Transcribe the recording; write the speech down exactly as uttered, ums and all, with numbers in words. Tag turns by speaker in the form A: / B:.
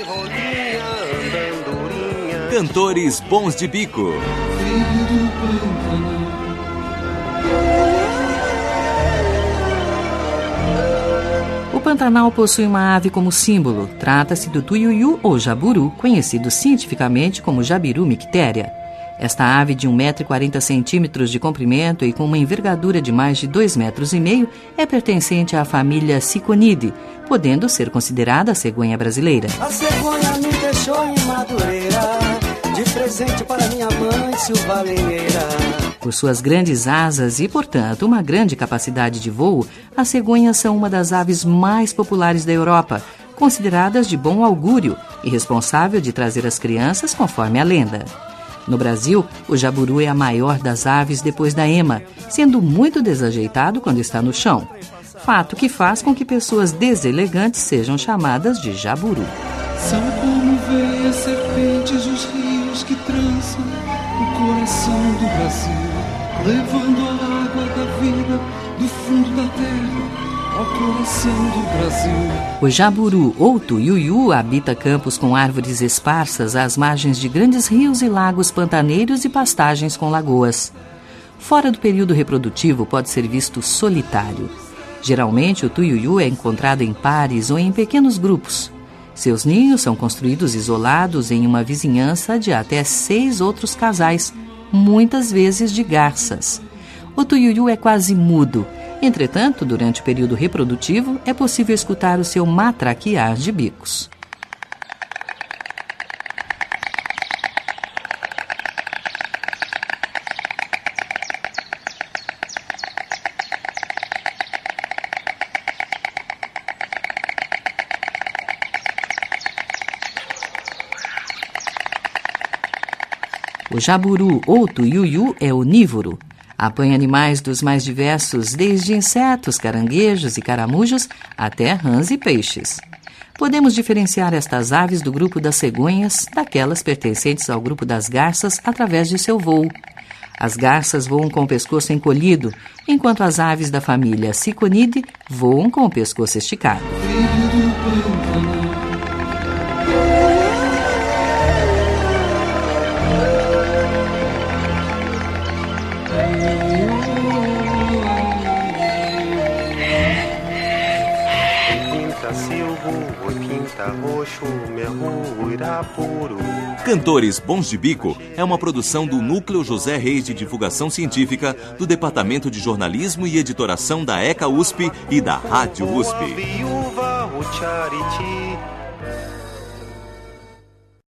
A: Cantores Bons de Bico.
B: O Pantanal possui uma ave como símbolo. Trata-se do tuiuiu ou jaburu, conhecido cientificamente como Jabiru micteria. Esta ave de um metro e quarenta centímetros de comprimento e com uma envergadura de mais de dois metros e meio é pertencente à família Ciconidae, podendo ser considerada a cegonha brasileira.
C: A cegonha me deixou em Madureira, de presente para minha mãe, silvalenheira.
B: Por suas grandes asas e, portanto, uma grande capacidade de voo, as cegonhas são uma das aves mais populares da Europa, consideradas de bom augúrio e responsável de trazer as crianças conforme a lenda. No Brasil, o jaburu é a maior das aves depois da ema, sendo muito desajeitado quando está no chão. Fato que faz com que pessoas deselegantes sejam chamadas de jaburu.
D: São como veias serpentes dos rios que trançam o coração do Brasil, levando a água da vida do fundo da terra ao coração do Brasil.
B: O jaburu ou tuiuiu habita campos com árvores esparsas às margens de grandes rios e lagos pantaneiros e pastagens com lagoas. Fora do período reprodutivo, pode ser visto solitário. Geralmente, o tuiuiu é encontrado em pares ou em pequenos grupos. Seus ninhos são construídos isolados em uma vizinhança de até seis outros casais, muitas vezes de garças. O tuiuiu é quase mudo. Entretanto, durante o período reprodutivo, é possível escutar o seu matraquear de bicos. O jaburu ou tuiuiu é onívoro. Apanha animais dos mais diversos, desde insetos, caranguejos e caramujos até rãs e peixes. Podemos diferenciar estas aves do grupo das cegonhas daquelas pertencentes ao grupo das garças através de seu voo. As garças voam com o pescoço encolhido, enquanto as aves da família Ciconidae voam com o pescoço esticado.
A: Cantores Bons de Bico é uma produção do Núcleo José Reis de Divulgação Científica, do Departamento de Jornalismo e Editoração da ECA U S P e da Rádio U S P.